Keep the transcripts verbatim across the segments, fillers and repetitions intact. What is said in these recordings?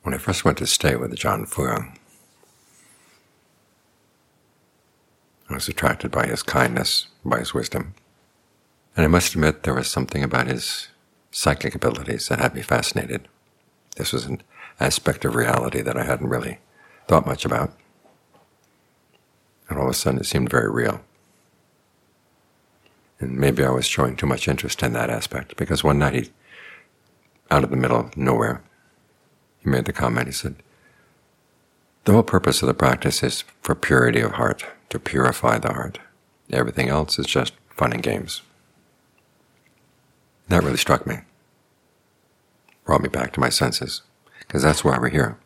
When I first went to stay with Ajahn Fuang, I was attracted by his kindness, by his wisdom, and I must admit there was something about his psychic abilities that had me fascinated. This was an aspect of reality that I hadn't really thought much about, and all of a sudden it seemed very real. And maybe I was showing too much interest in that aspect, because one night he, out of the middle of nowhere, he made the comment, he said, "The whole purpose of the practice is for purity of heart, to purify the heart. Everything else is just fun and games." That really struck me, brought me back to my senses, because that's why we're here,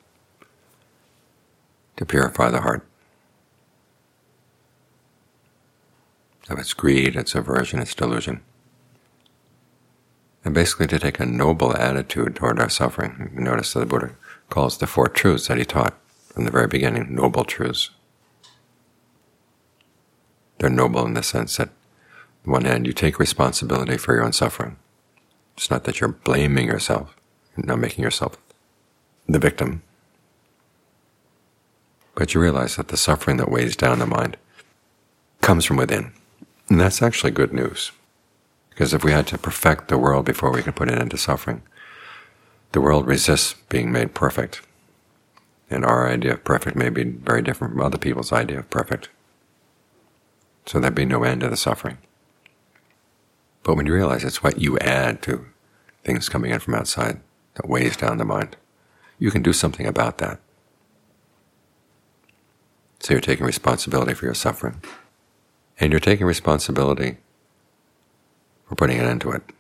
to purify the heart of its greed, its aversion, its delusion, and basically to take a noble attitude toward our suffering. You notice that the Buddha calls the four truths that he taught from the very beginning noble truths. They're noble in the sense that, on one hand, you take responsibility for your own suffering. It's not that you're blaming yourself, you're not making yourself the victim, but you realize that the suffering that weighs down the mind comes from within. And that's actually good news, because if we had to perfect the world before we could put an end to suffering, the world resists being made perfect, and our idea of perfect may be very different from other people's idea of perfect. So there'd be no end to the suffering. But when you realize it's what you add to things coming in from outside that weighs down the mind, you can do something about that. So you're taking responsibility for your suffering, and you're taking responsibility for putting an end to it.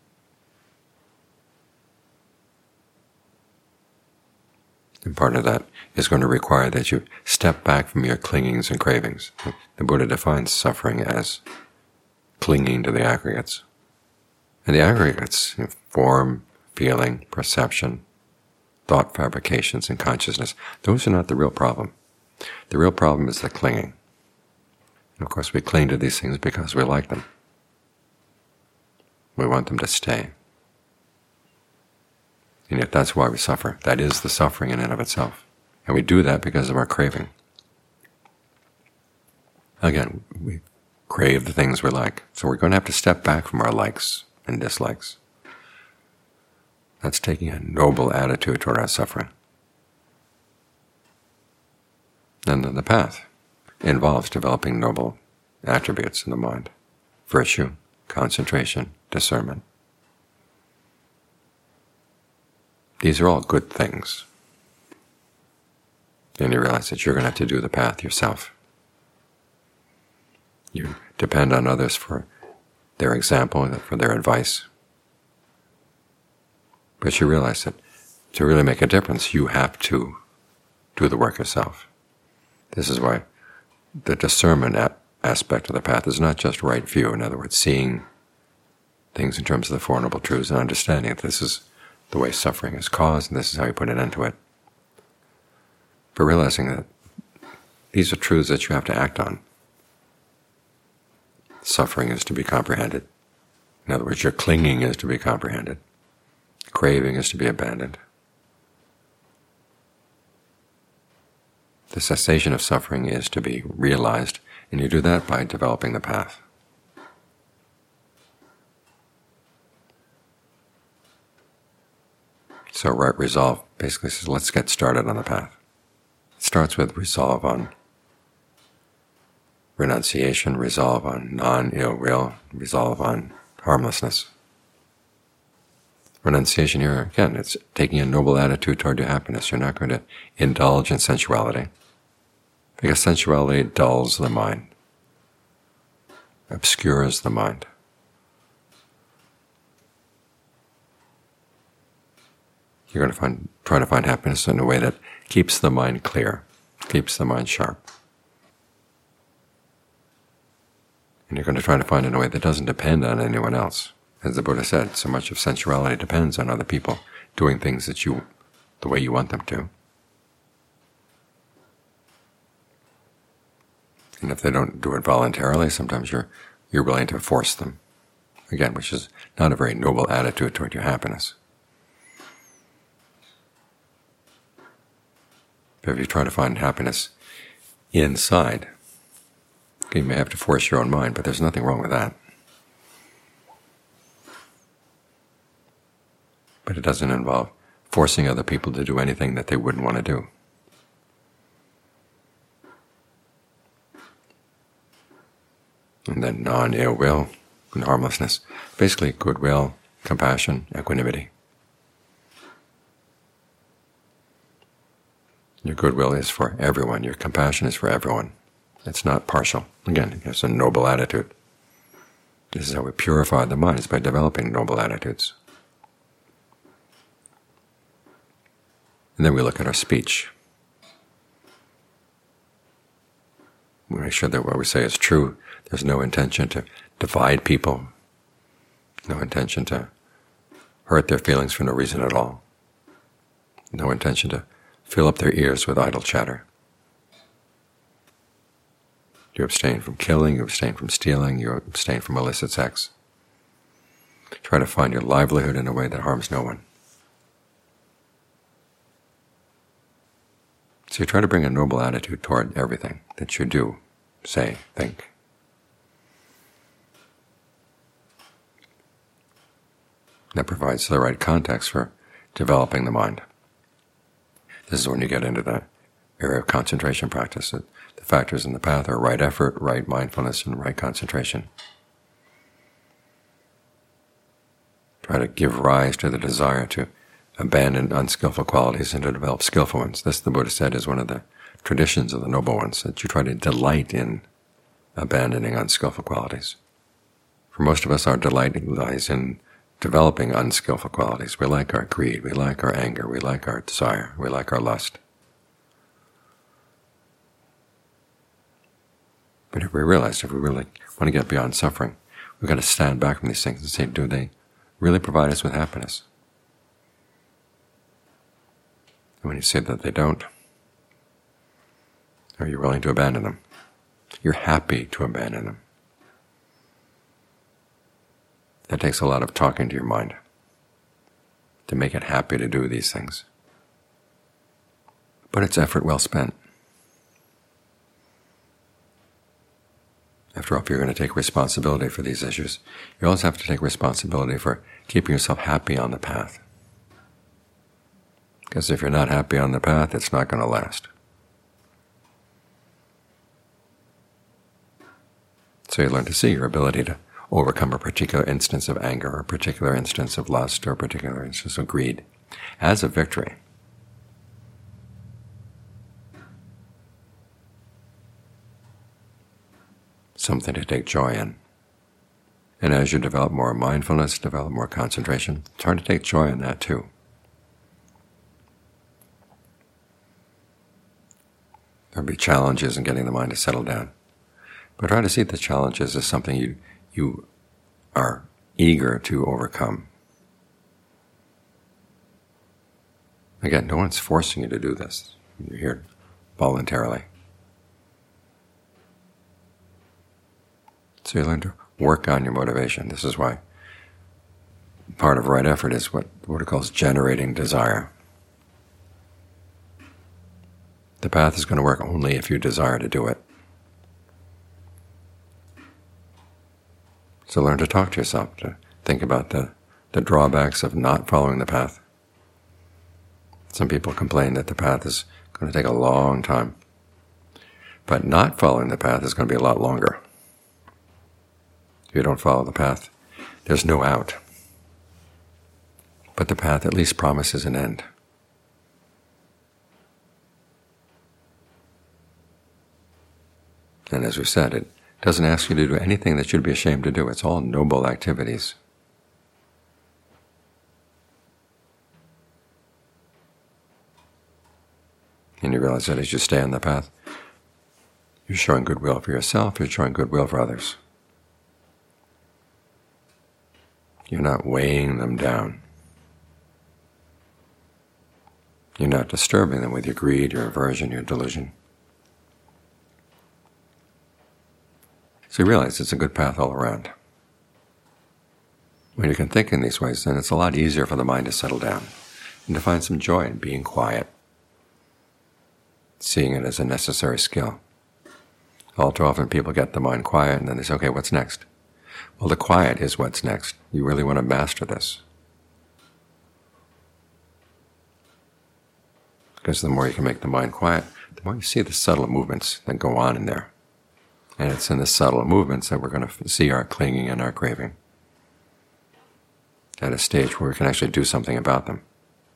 And part of that is going to require that you step back from your clingings and cravings. The Buddha defines suffering as clinging to the aggregates. And the aggregates, you know, form, feeling, perception, thought fabrications, and consciousness, those are not the real problem. The real problem is the clinging. And of course we cling to these things because we like them. We want them to stay. And yet that's why we suffer. That is the suffering in and of itself. And we do that because of our craving. Again, we crave the things we like, so we're going to have to step back from our likes and dislikes. That's taking a noble attitude toward our suffering. And then the path involves developing noble attributes in the mind: virtue, concentration, discernment. These are all good things. And you realize that you're going to have to do the path yourself. You depend on others for their example, for their advice. But you realize that to really make a difference, you have to do the work yourself. This is why the discernment aspect of the path is not just right view. In other words, seeing things in terms of the Four Noble Truths and understanding that this is the way suffering is caused and this is how you put an end to it. But realizing that these are truths that you have to act on. Suffering is to be comprehended. In other words, your clinging is to be comprehended. Craving is to be abandoned. The cessation of suffering is to be realized, and you do that by developing the path. So right resolve basically says, let's get started on the path. It starts with resolve on renunciation, resolve on non-ill will, resolve on harmlessness. Renunciation here, again, it's taking a noble attitude toward your happiness. You're not going to indulge in sensuality, because sensuality dulls the mind, obscures the mind. You're going to find, try to find happiness in a way that keeps the mind clear, keeps the mind sharp. And you're going to try to find it in a way that doesn't depend on anyone else. As the Buddha said, so much of sensuality depends on other people doing things that you, the way you want them to. And if they don't do it voluntarily, sometimes you're you're willing to force them. Again, which is not a very noble attitude toward your happiness. But if you try to find happiness inside, you may have to force your own mind, but there's nothing wrong with that. But it doesn't involve forcing other people to do anything that they wouldn't want to do. And then non-ill will and harmlessness. Basically goodwill, compassion, equanimity. Your goodwill is for everyone. Your compassion is for everyone. It's not partial. Again, it's a noble attitude. This is how we purify the mind, is by developing noble attitudes. And then we look at our speech. We make sure that what we say is true. There's no intention to divide people, no intention to hurt their feelings for no reason at all, no intention to fill up their ears with idle chatter. You abstain from killing, you abstain from stealing, you abstain from illicit sex. Try to find your livelihood in a way that harms no one. So you try to bring a noble attitude toward everything that you do, say, think. That provides the right context for developing the mind. This is when you get into the area of concentration practice. The factors in the path are right effort, right mindfulness, and right concentration. Try to give rise to the desire to abandon unskillful qualities and to develop skillful ones. This, the Buddha said, is one of the traditions of the noble ones, that you try to delight in abandoning unskillful qualities. For most of us, our delight lies in developing unskillful qualities. We like our greed, we like our anger, we like our desire, we like our lust. But if we realize, if we really want to get beyond suffering, we've got to stand back from these things and say, do they really provide us with happiness? And when you say that they don't, are you willing to abandon them? You're happy to abandon them. That takes a lot of talking to your mind to make it happy to do these things. But it's effort well spent. After all, if you're going to take responsibility for these issues, you also have to take responsibility for keeping yourself happy on the path. Because if you're not happy on the path, it's not going to last. So you learn to see your ability to overcome a particular instance of anger, or a particular instance of lust, or a particular instance of greed as a victory. Something to take joy in. And as you develop more mindfulness, develop more concentration, it's hard to take joy in that too. There'll be challenges in getting the mind to settle down. But try to see the challenges as something you, you are eager to overcome. Again, no one's forcing you to do this. You're here voluntarily. So you learn to work on your motivation. This is why part of right effort is what the Buddha calls generating desire. The path is going to work only if you desire to do it. So learn to talk to yourself, to think about the, the drawbacks of not following the path. Some people complain that the path is going to take a long time. But not following the path is going to be a lot longer. If you don't follow the path, there's no out. But the path at least promises an end. And as we said, it doesn't ask you to do anything that you'd be ashamed to do. It's all noble activities. And you realize that as you stay on the path, you're showing goodwill for yourself, you're showing goodwill for others. You're not weighing them down. You're not disturbing them with your greed, your aversion, your delusion. So you realize it's a good path all around. When you can think in these ways, then it's a lot easier for the mind to settle down and to find some joy in being quiet. seeing it as a necessary skill. All too often people get the mind quiet and then they say, okay, what's next? Well, the quiet is what's next. You really want to master this. Because the more you can make the mind quiet, the more you see the subtle movements that go on in there. And it's in the subtle movements that we're going to see our clinging and our craving at a stage where we can actually do something about them.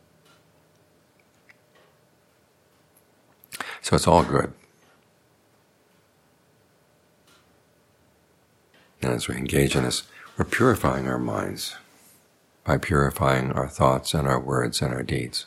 So it's all good. And as we engage in this, we're purifying our minds by purifying our thoughts and our words and our deeds.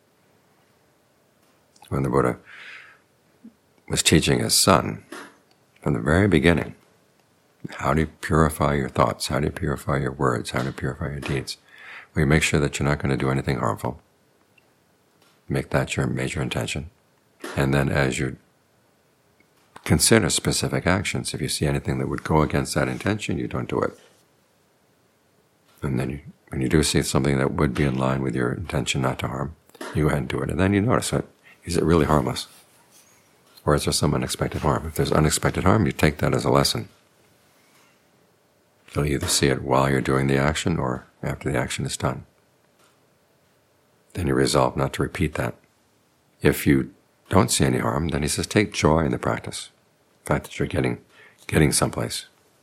When the Buddha was teaching his son, from the very beginning, how do you purify your thoughts? How do you purify your words? How do you purify your deeds? Well, you make sure that you're not going to do anything harmful. Make that your major intention. And then as you consider specific actions, if you see anything that would go against that intention, you don't do it. And then you, when you do see something that would be in line with your intention not to harm, you go ahead and do it. And then you notice it. Is it really harmless? Or is there some unexpected harm? If there's unexpected harm, you take that as a lesson. You'll either see it while you're doing the action or after the action is done. Then you resolve not to repeat that. If you don't see any harm, then he says, take joy in the practice. The fact that you're getting, getting someplace.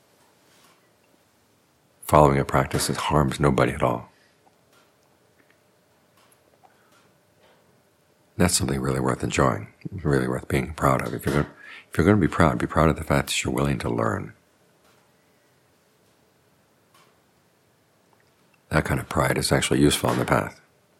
Following a practice that harms nobody at all. That's something really worth enjoying, really worth being proud of. If you're going, if you're going to be proud, be proud of the fact that you're willing to learn. That kind of pride is actually useful on the path.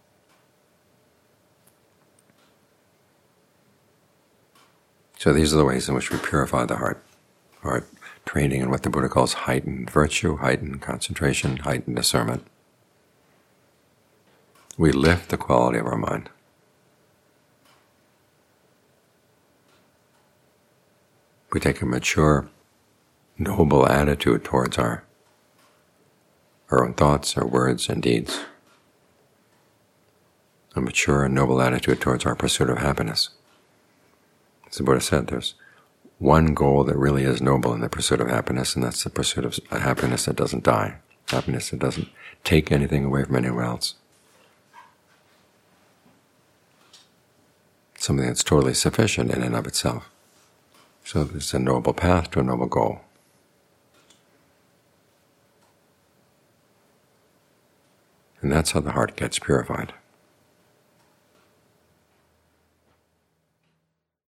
So these are the ways in which we purify the heart. Our training in what the Buddha calls heightened virtue, heightened concentration, heightened discernment. We lift the quality of our mind. We take a mature, noble attitude towards our, our own thoughts, our words, and deeds. A mature and noble attitude towards our pursuit of happiness. As the Buddha said, there's one goal that really is noble in the pursuit of happiness, and that's the pursuit of a happiness that doesn't die, happiness that doesn't take anything away from anyone else. Something that's totally sufficient in and of itself. So there's a noble path to a noble goal. And that's how the heart gets purified.